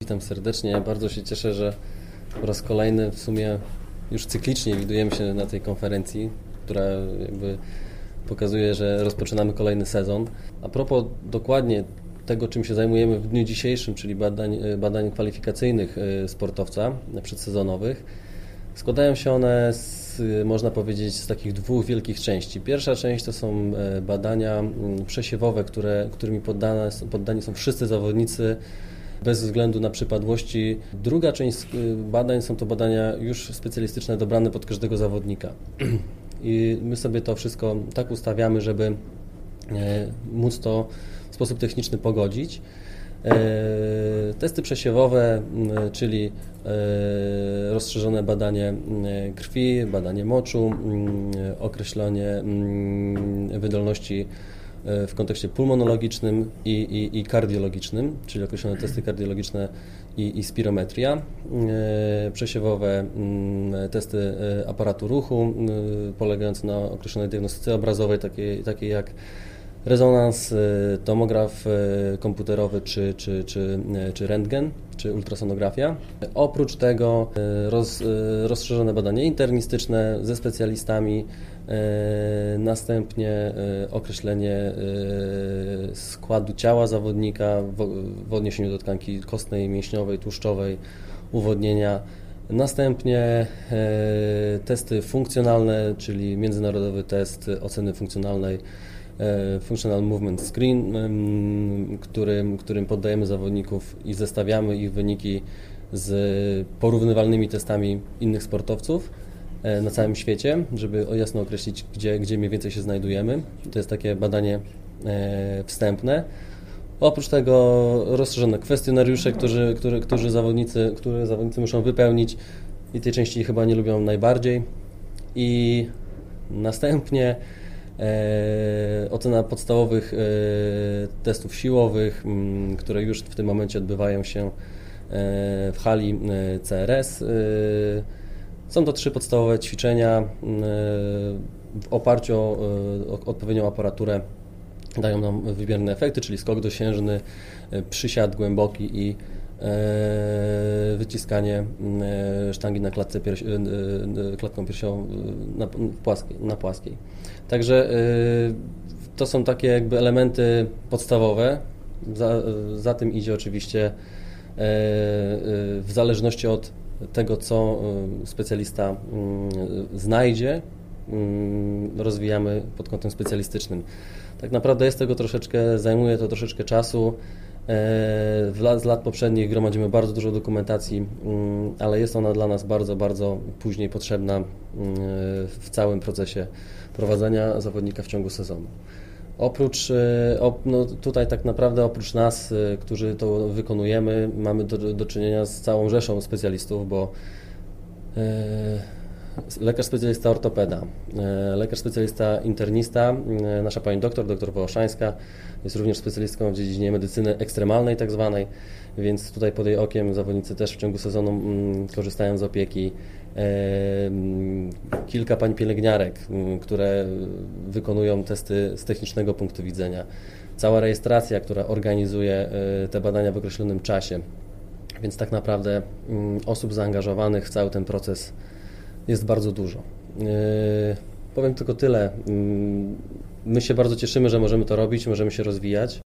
Witam serdecznie. Bardzo się cieszę, że po raz kolejny w sumie już cyklicznie widujemy się na tej konferencji, która jakby pokazuje, że rozpoczynamy kolejny sezon. A propos dokładnie tego, czym się zajmujemy w dniu dzisiejszym, czyli badań kwalifikacyjnych sportowca przedsezonowych, składają się one można powiedzieć, z takich dwóch wielkich części. Pierwsza część to są badania przesiewowe, którymi poddani są wszyscy zawodnicy bez względu na przypadłości. Druga część badań są to badania już specjalistyczne, dobrane pod każdego zawodnika. I my sobie to wszystko tak ustawiamy, żeby móc to w sposób techniczny pogodzić. Testy przesiewowe, czyli rozszerzone badanie krwi, badanie moczu, określenie wydolności w kontekście pulmonologicznym i kardiologicznym, czyli określone testy kardiologiczne i spirometria. Przesiewowe testy aparatu ruchu polegające na określonej diagnostyce obrazowej, takiej jak rezonans, tomograf komputerowy czy rentgen, czy ultrasonografia. Oprócz tego rozszerzone badania internistyczne ze specjalistami, następnie określenie składu ciała zawodnika w odniesieniu do tkanki kostnej, mięśniowej, tłuszczowej, uwodnienia. Następnie testy funkcjonalne, czyli międzynarodowy test oceny funkcjonalnej, Functional Movement Screen, którym poddajemy zawodników i zestawiamy ich wyniki z porównywalnymi testami innych sportowców na całym świecie, żeby jasno określić, gdzie mniej więcej się znajdujemy. To jest takie badanie wstępne. Oprócz tego rozszerzone kwestionariusze, które zawodnicy muszą wypełnić i tej części chyba nie lubią najbardziej. I następnie ocena podstawowych testów siłowych, które już w tym momencie odbywają się w hali CRS. Są to 3 podstawowe ćwiczenia w oparciu o odpowiednią aparaturę dają nam wymierne efekty, czyli skok dosiężny, przysiad głęboki i wyciskanie sztangi na klatką piersiową na płaskiej. Także to są takie jakby elementy podstawowe. Za tym idzie oczywiście w zależności od tego, co specjalista znajdzie, rozwijamy pod kątem specjalistycznym. Tak naprawdę zajmuje to troszeczkę czasu. Z lat poprzednich gromadzimy bardzo dużo dokumentacji, ale jest ona dla nas bardzo, bardzo później potrzebna w całym procesie prowadzenia zawodnika w ciągu sezonu. Tutaj tak naprawdę oprócz nas, którzy to wykonujemy, mamy do czynienia z całą rzeszą specjalistów, bo lekarz specjalista ortopeda, lekarz specjalista internista, nasza pani doktor Wołoszańska jest również specjalistką w dziedzinie medycyny ekstremalnej tak zwanej, więc tutaj pod jej okiem zawodnicy też w ciągu sezonu korzystają z opieki. Kilka pań pielęgniarek, które wykonują testy z technicznego punktu widzenia. Cała rejestracja, która organizuje te badania w określonym czasie, więc tak naprawdę osób zaangażowanych w cały ten proces jest bardzo dużo. Powiem tylko tyle. My się bardzo cieszymy, że możemy to robić, możemy się rozwijać.